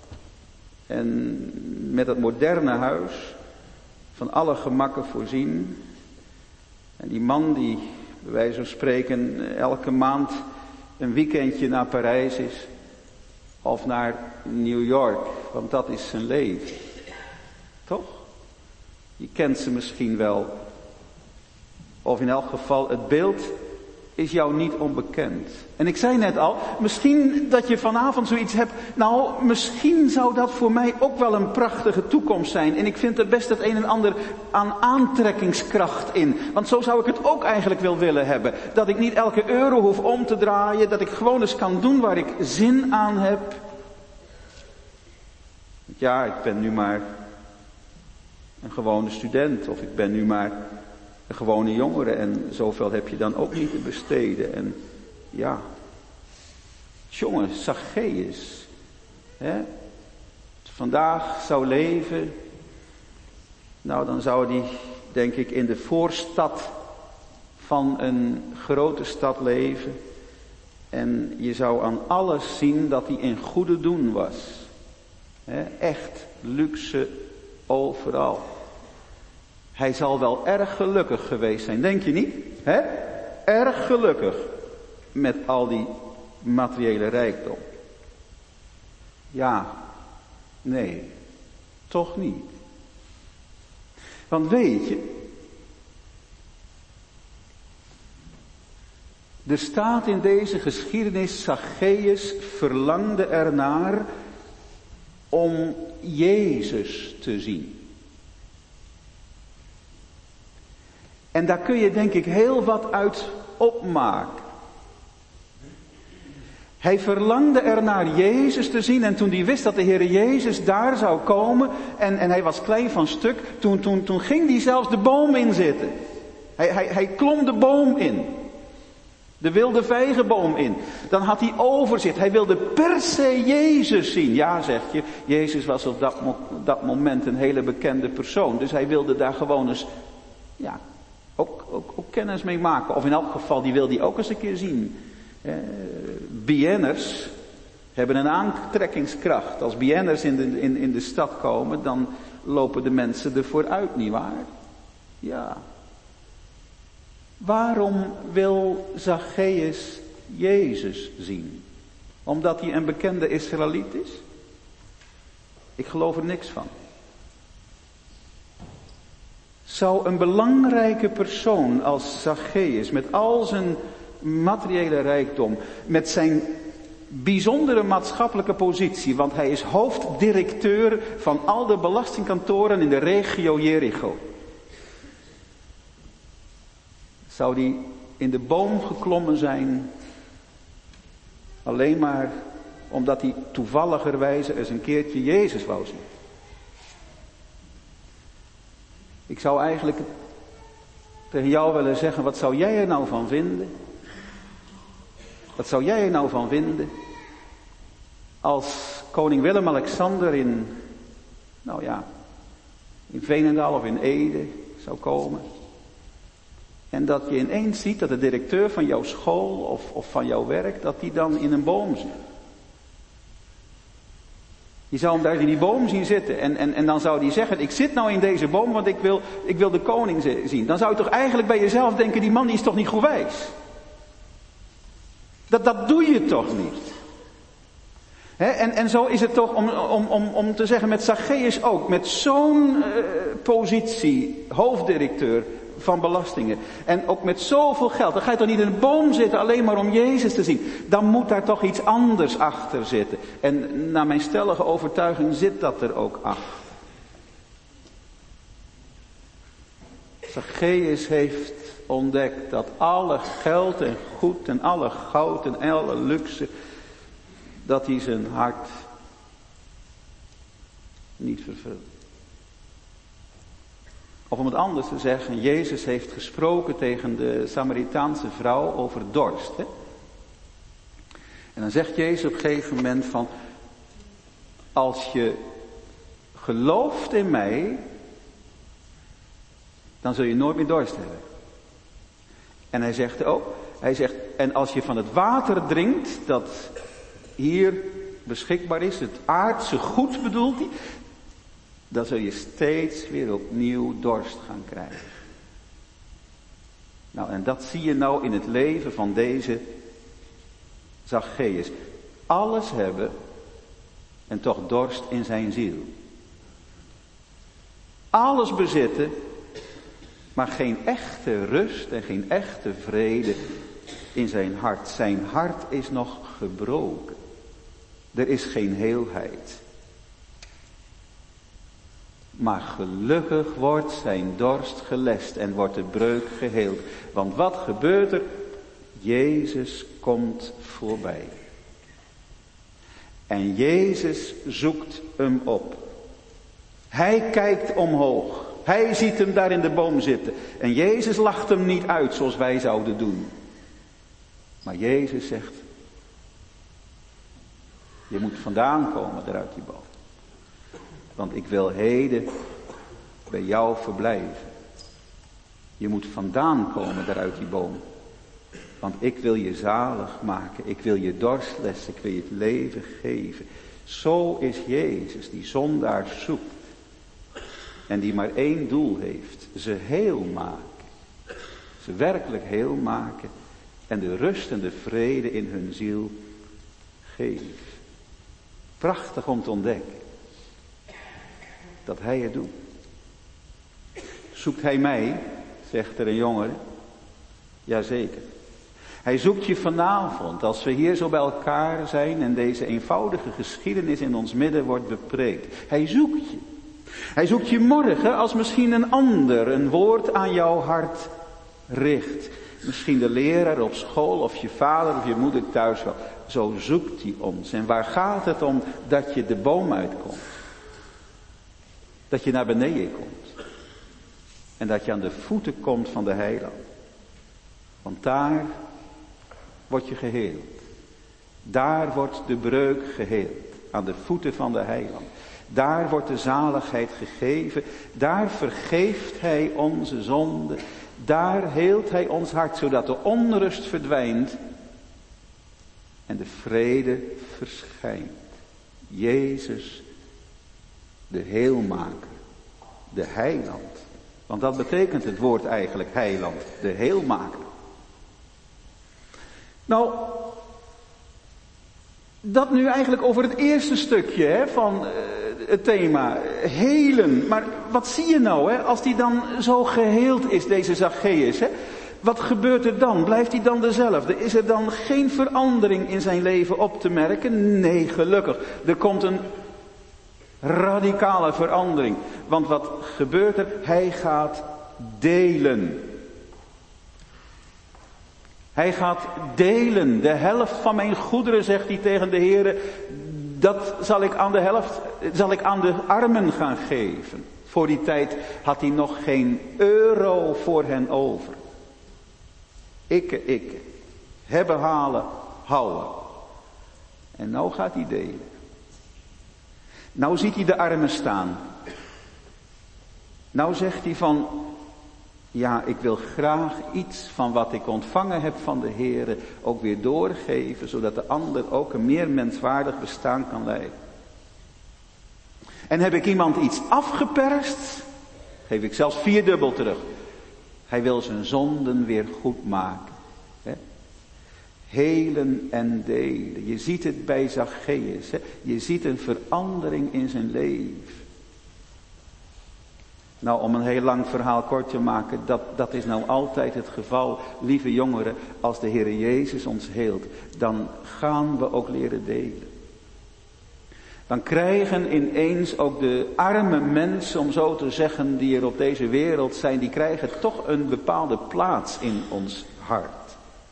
en met dat moderne huis, van alle gemakken voorzien. En die man die, bij wijze van spreken, elke maand een weekendje naar Parijs is. Of naar New York, want dat is zijn leven. Toch? Je kent ze misschien wel. Of in elk geval, het beeld is jou niet onbekend. En ik zei net al, misschien dat je vanavond zoiets hebt. Nou, misschien zou dat voor mij ook wel een prachtige toekomst zijn. En ik vind er best het een en ander aan aantrekkingskracht in. Want zo zou ik het ook eigenlijk wel willen hebben. Dat ik niet elke euro hoef om te draaien. Dat ik gewoon eens kan doen waar ik zin aan heb. Ja, ik ben nu maar een gewone student. Of ik ben nu maar een gewone jongere. En zoveel heb je dan ook niet te besteden. En ja, jongen, Zacchaeus. Vandaag zou leven. Nou, dan zou die, denk ik, in de voorstad van een grote stad leven. En je zou aan alles zien dat hij in goede doen was. Echt luxe overal. Hij zal wel erg gelukkig geweest zijn, denk je niet? Erg gelukkig met al die materiële rijkdom. Ja, nee, toch niet. Want weet je, er staat in deze geschiedenis, Zacchaeus verlangde ernaar om Jezus te zien. En daar kun je denk ik heel wat uit opmaken. Hij verlangde ernaar Jezus te zien en toen hij wist dat de Heer Jezus daar zou komen en hij was klein van stuk, toen ging hij zelfs de boom in zitten. Hij klom de boom in. De wilde vijgenboom in. Dan had hij overzicht. Hij wilde per se Jezus zien. Ja, zeg je, Jezus was op dat moment een hele bekende persoon. Dus hij wilde daar gewoon eens, ja, ook kennis mee maken. Of in elk geval, die wilde hij ook eens een keer zien. BN'ers hebben een aantrekkingskracht. Als BN'ers in de stad komen, dan lopen de mensen er vooruit, nietwaar? Ja. Waarom wil Zacchaeus Jezus zien? Omdat hij een bekende Israëliet is? Ik geloof er niks van. Zou een belangrijke persoon als Zacchaeus, met al zijn materiële rijkdom, met zijn bijzondere maatschappelijke positie, want hij is hoofddirecteur van al de belastingkantoren in de regio Jericho. Zou die in de boom geklommen zijn, alleen maar omdat hij toevalligerwijze eens een keertje Jezus wou zien? Ik zou eigenlijk tegen jou willen zeggen, wat zou jij er nou van vinden? Wat zou jij er nou van vinden als koning Willem-Alexander in Veenendaal of in Ede zou komen? En dat je ineens ziet dat de directeur van jouw school of van jouw werk, dat die dan in een boom zit. Je zou hem daar in die boom zien zitten en dan zou hij zeggen, ik zit nou in deze boom want ik wil de koning zien. Dan zou je toch eigenlijk bij jezelf denken, die man die is toch niet goed wijs. Dat doe je toch niet. En zo is het toch om te zeggen met Zacchaeus ook. Met zo'n positie, hoofddirecteur van belastingen. En ook met zoveel geld. Dan ga je toch niet in een boom zitten alleen maar om Jezus te zien. Dan moet daar toch iets anders achter zitten. En naar mijn stellige overtuiging zit dat er ook achter. Zacchaeus heeft ontdekt dat alle geld en goed en alle goud en alle luxe, dat hij zijn hart niet vervult. Of om het anders te zeggen, Jezus heeft gesproken tegen de Samaritaanse vrouw over dorst. Hè? En dan zegt Jezus op een gegeven moment van, als je gelooft in mij, dan zul je nooit meer dorst hebben. En hij zegt ook, en als je van het water drinkt, dat hier beschikbaar is, het aardse goed bedoelt hij, dan zul je steeds weer opnieuw dorst gaan krijgen. Nou, en dat zie je nou in het leven van deze Zacchaeus. Alles hebben en toch dorst in zijn ziel. Alles bezitten, maar geen echte rust en geen echte vrede in zijn hart. Zijn hart is nog gebroken. Er is geen heelheid. Maar gelukkig wordt zijn dorst gelest en wordt de breuk geheeld. Want wat gebeurt er? Jezus komt voorbij. En Jezus zoekt hem op. Hij kijkt omhoog. Hij ziet hem daar in de boom zitten. En Jezus lacht hem niet uit zoals wij zouden doen. Maar Jezus zegt, je moet vandaan komen daar uit die boom. Want ik wil heden bij jou verblijven. Je moet vandaan komen daar uit die boom. Want ik wil je zalig maken. Ik wil je dorst lessen. Ik wil je het leven geven. Zo is Jezus die zondaars zoekt. En die maar één doel heeft. Ze heel maken. Ze werkelijk heel maken. En de rust en de vrede in hun ziel geven. Prachtig om te ontdekken. Dat hij het doet. Zoekt hij mij, zegt er een jongere. Jazeker. Hij zoekt je vanavond, als we hier zo bij elkaar zijn en deze eenvoudige geschiedenis in ons midden wordt bepreekt. Hij zoekt je. Hij zoekt je morgen als misschien een ander een woord aan jouw hart richt. Misschien de leraar op school of je vader of je moeder thuis wel. Zo zoekt hij ons. En waar gaat het om? Dat je de boom uitkomt. Dat je naar beneden komt. En dat je aan de voeten komt van de heiland. Want daar word je geheeld. Daar wordt de breuk geheeld. Aan de voeten van de heiland. Daar wordt de zaligheid gegeven. Daar vergeeft hij onze zonde. Daar heelt hij ons hart, zodat de onrust verdwijnt. En de vrede verschijnt. Jezus, de heelmaker. De heiland. Want dat betekent het woord eigenlijk, heiland. De heelmaker. Nou, dat nu eigenlijk over het eerste stukje van het thema, helen. Maar wat zie je nou als die dan zo geheeld is, deze Zacchaeus? Wat gebeurt er dan? Blijft hij dan dezelfde? Is er dan geen verandering in zijn leven op te merken? Nee, gelukkig. Er komt een radicale verandering. Want wat gebeurt er? Hij gaat delen. Hij gaat delen. De helft van mijn goederen, zegt hij tegen de Heer, dat zal ik aan de armen gaan geven. Voor die tijd had hij nog geen euro voor hen over. Ikke. Hebben, halen, houden. En nou gaat hij delen. Nou ziet hij de armen staan. Nou zegt hij van, ja, ik wil graag iets van wat ik ontvangen heb van de Heere ook weer doorgeven, zodat de ander ook een meer menswaardig bestaan kan leiden. En heb ik iemand iets afgeperst, geef ik zelfs 4-dubbel terug. Hij wil zijn zonden weer goed maken. Hè? Helen en delen. Je ziet het bij Zacchaeus. Hè? Je ziet een verandering in zijn leven. Nou, om een heel lang verhaal kort te maken, dat is nou altijd het geval, lieve jongeren. Als de Heer Jezus ons heelt, dan gaan we ook leren delen. Dan krijgen ineens ook de arme mensen, om zo te zeggen, die er op deze wereld zijn, die krijgen toch een bepaalde plaats in ons hart.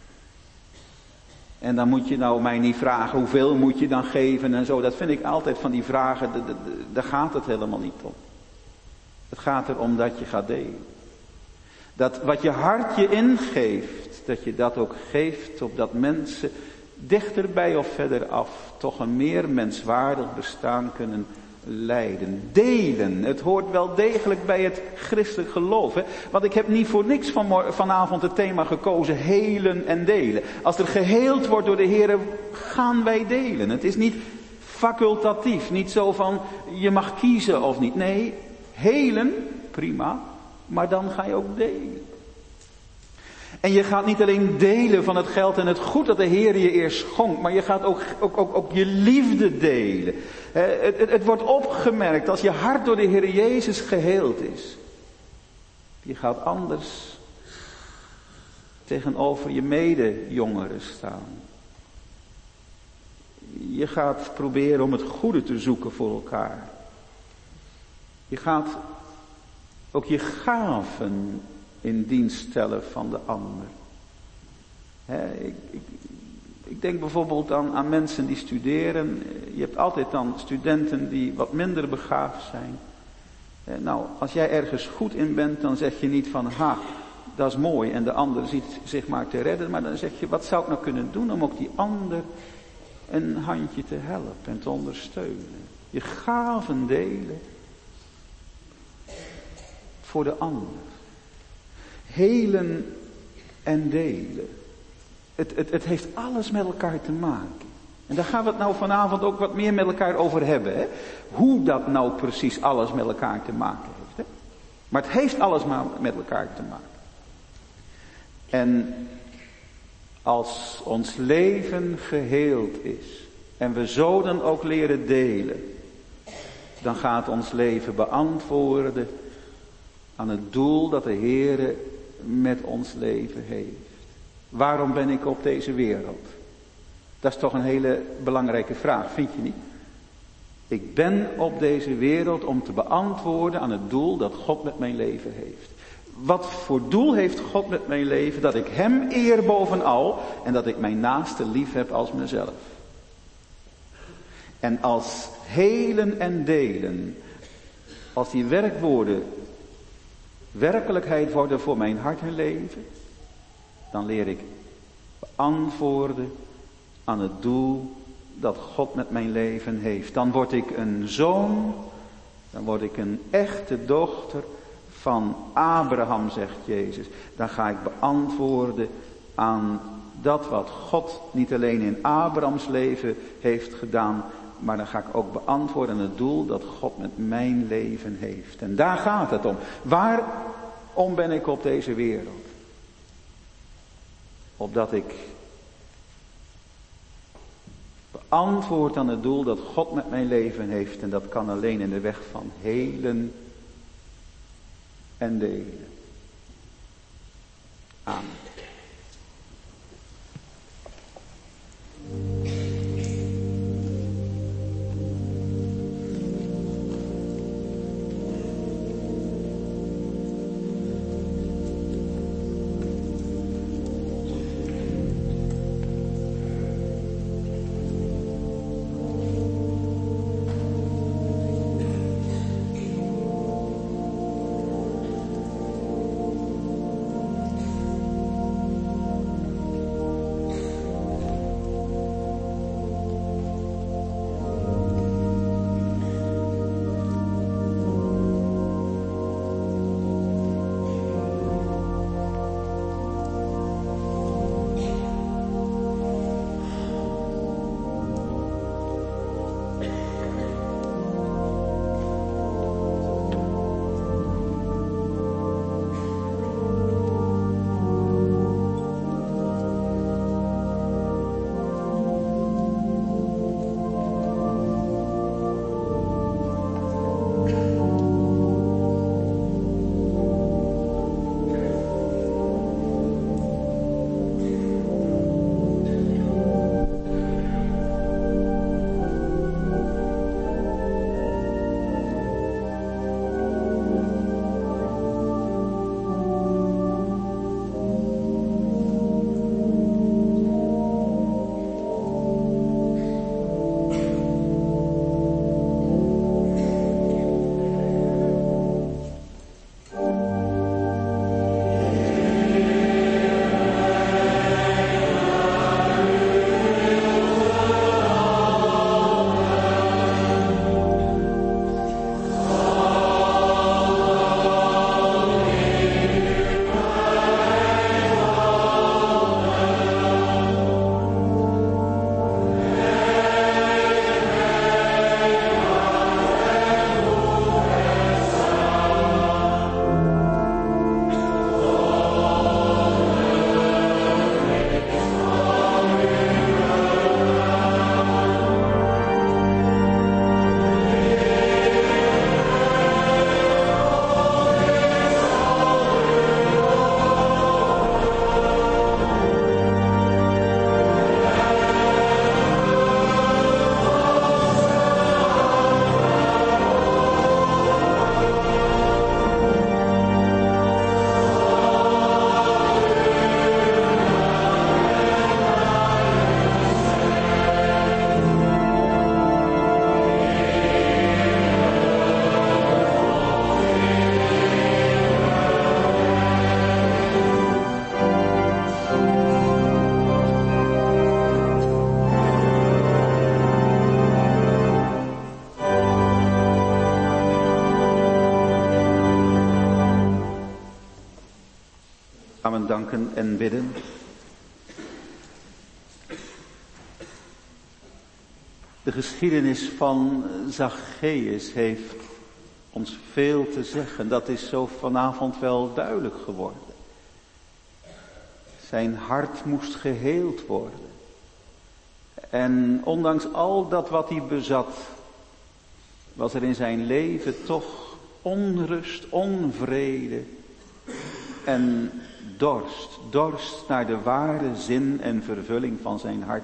En dan moet je nou mij niet vragen, hoeveel moet je dan geven en zo. Dat vind ik altijd van die vragen, daar gaat het helemaal niet om. Het gaat erom dat je gaat delen. Dat wat je hart je ingeeft, dat je dat ook geeft, opdat mensen dichterbij of verder af toch een meer menswaardig bestaan kunnen leiden. Delen, het hoort wel degelijk bij het christelijk geloof. Hè? Want ik heb niet voor niks vanavond het thema gekozen, helen en delen. Als er geheeld wordt door de Heer, gaan wij delen. Het is niet facultatief, niet zo van je mag kiezen of niet. Nee, helen, prima, maar dan ga je ook delen. En je gaat niet alleen delen van het geld en het goed dat de Heer je eerst schonkt, maar je gaat ook je liefde delen. Het wordt opgemerkt als je hart door de Heer Jezus geheeld is. Je gaat anders tegenover je medejongeren staan. Je gaat proberen om het goede te zoeken voor elkaar. Je gaat ook je gaven in dienst stellen van de ander. Ik denk bijvoorbeeld aan mensen die studeren. Je hebt altijd dan studenten die wat minder begaafd zijn. Nou, als jij ergens goed in bent, dan zeg je niet van, ha, dat is mooi en de ander ziet zich maar te redden. Maar dan zeg je, wat zou ik nou kunnen doen om ook die ander een handje te helpen en te ondersteunen. Je gaven delen voor de ander. Helen en delen. Het heeft alles met elkaar te maken. En daar gaan we het nou vanavond ook wat meer met elkaar over hebben. Hè? Hoe dat nou precies alles met elkaar te maken heeft. Hè? Maar het heeft alles maar met elkaar te maken. En als ons leven geheeld is. En we zo dan ook leren delen. Dan gaat ons leven beantwoorden aan het doel dat de Heer met ons leven heeft. Waarom ben ik op deze wereld? Dat is toch een hele belangrijke vraag, vind je niet? Ik ben op deze wereld om te beantwoorden aan het doel dat God met mijn leven heeft. Wat voor doel heeft God met mijn leven? Dat ik Hem eer bovenal en dat ik mijn naaste lief heb als mezelf. En als helen en delen, als die werkwoorden werkelijkheid worden voor mijn hart en leven, dan leer ik beantwoorden aan het doel dat God met mijn leven heeft. Dan word ik een zoon, dan word ik een echte dochter van Abraham, zegt Jezus. Dan ga ik beantwoorden aan dat wat God niet alleen in Abrahams leven heeft gedaan, maar dan ga ik ook beantwoorden aan het doel dat God met mijn leven heeft. En daar gaat het om. Waarom ben ik op deze wereld? Opdat ik beantwoord aan het doel dat God met mijn leven heeft. En dat kan alleen in de weg van helen en delen. Amen. Amen, danken en bidden. De geschiedenis van Zacchaeus heeft ons veel te zeggen. Dat is zo vanavond wel duidelijk geworden. Zijn hart moest geheeld worden. En ondanks al dat wat hij bezat, was er in zijn leven toch onrust, onvrede en dorst. Dorst naar de ware zin en vervulling van zijn hart.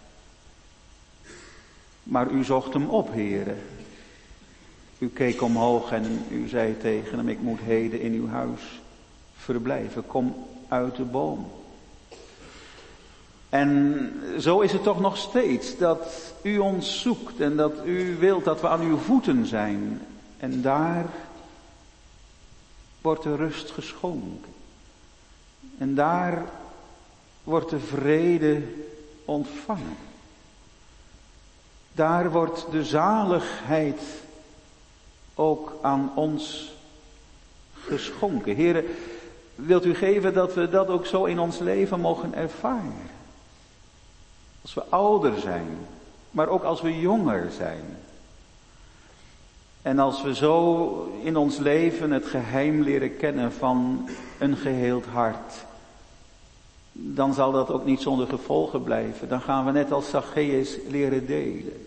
Maar u zocht hem op, Heere. U keek omhoog en u zei tegen hem, ik moet heden in uw huis verblijven. Kom uit de boom. En zo is het toch nog steeds dat u ons zoekt en dat u wilt dat we aan uw voeten zijn. En daar wordt de rust geschonken. En daar wordt de vrede ontvangen. Daar wordt de zaligheid ook aan ons geschonken. Heere, wilt u geven dat we dat ook zo in ons leven mogen ervaren? Als we ouder zijn, maar ook als we jonger zijn. En als we zo in ons leven het geheim leren kennen van een geheeld hart, dan zal dat ook niet zonder gevolgen blijven. Dan gaan we net als Zacchaeus leren delen.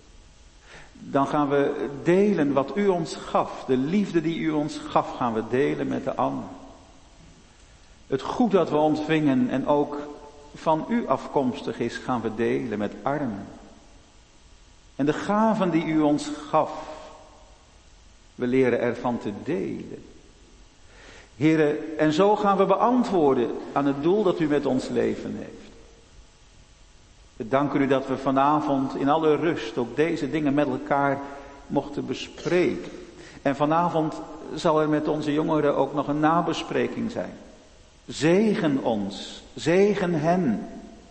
Dan gaan we delen wat u ons gaf. De liefde die u ons gaf gaan we delen met de ander. Het goed dat we ontvingen en ook van u afkomstig is, gaan we delen met armen. En de gaven die u ons gaf, we leren ervan te delen. Here, en zo gaan we beantwoorden aan het doel dat u met ons leven heeft. We danken u dat we vanavond in alle rust ook deze dingen met elkaar mochten bespreken. En vanavond zal er met onze jongeren ook nog een nabespreking zijn. Zegen ons, zegen hen.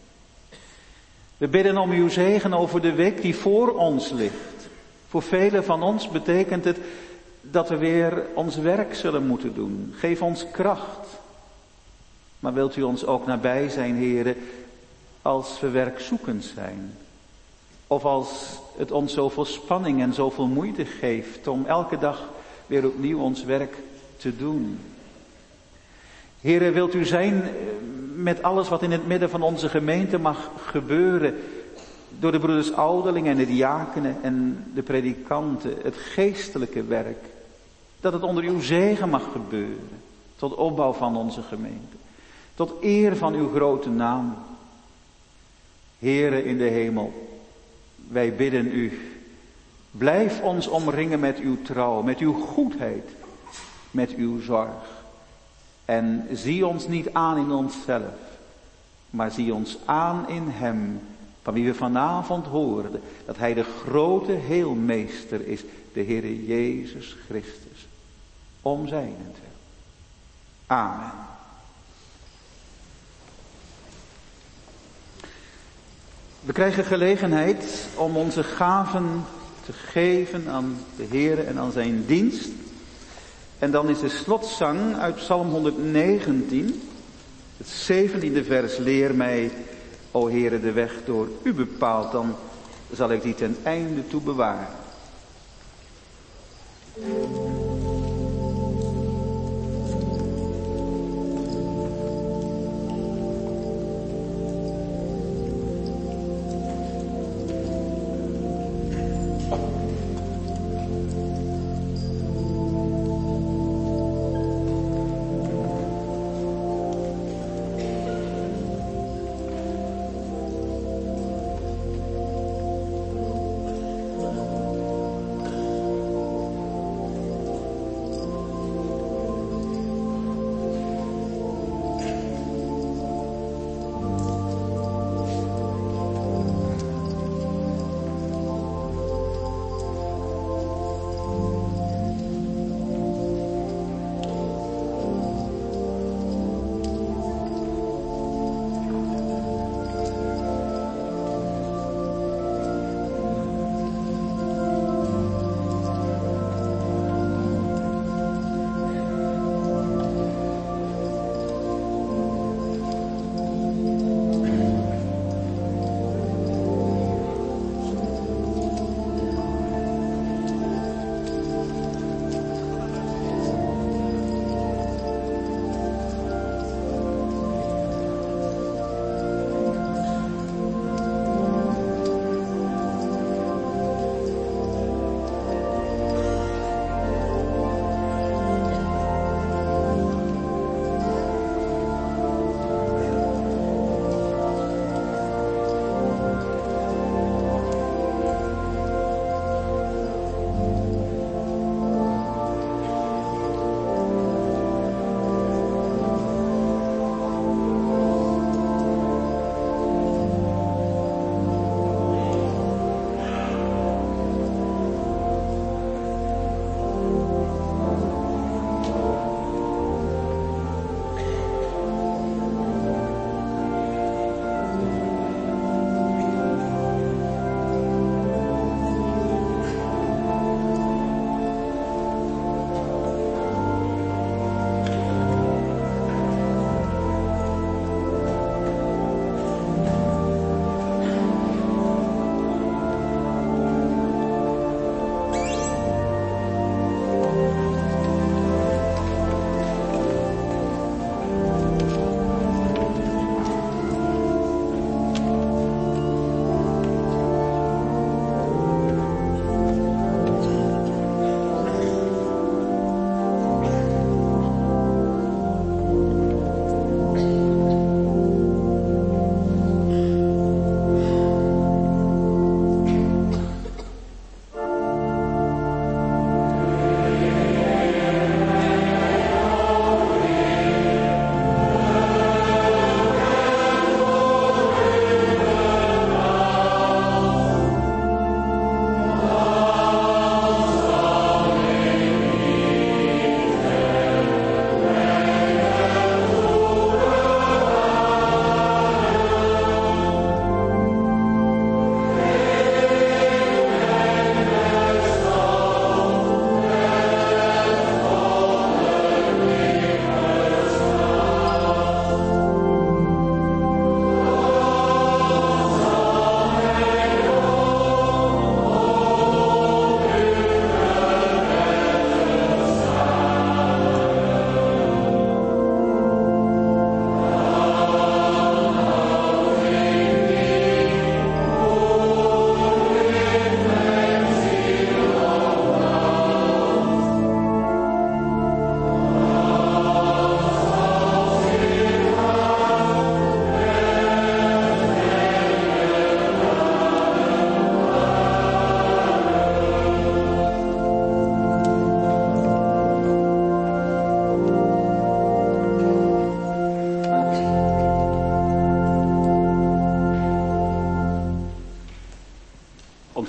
We bidden om uw zegen over de week die voor ons ligt. Voor velen van ons betekent het dat we weer ons werk zullen moeten doen. Geef ons kracht. Maar wilt u ons ook nabij zijn, Heere, als we werkzoekend zijn. Of als het ons zoveel spanning en zoveel moeite geeft om elke dag weer opnieuw ons werk te doen. Heere, wilt u zijn met alles wat in het midden van onze gemeente mag gebeuren. Door de broeders ouderlingen en de diakenen en de predikanten. Het geestelijke werk. Dat het onder uw zegen mag gebeuren. Tot opbouw van onze gemeente. Tot eer van uw grote naam. Heere in de hemel. Wij bidden u. Blijf ons omringen met uw trouw. Met uw goedheid. Met uw zorg. En zie ons niet aan in onszelf. Maar zie ons aan in hem. Van wie we vanavond hoorden. Dat hij de grote heelmeester is. De Heere Jezus Christus. Om zijnentwil. Amen. We krijgen gelegenheid om onze gaven te geven aan de Heere en aan zijn dienst. En dan is de slotzang uit Psalm 119, het 17e vers. Leer mij, o Heere, de weg door u bepaald, dan zal ik die ten einde toe bewaren.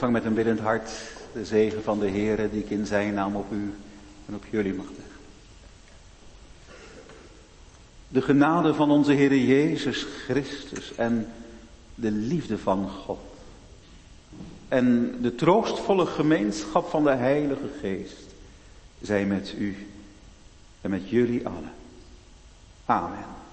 ontvang met een biddend hart de zegen van de Heere die ik in zijn naam op u en op jullie mag leggen. De genade van onze Heere Jezus Christus en de liefde van God en de troostvolle gemeenschap van de Heilige Geest zij met u en met jullie allen. Amen.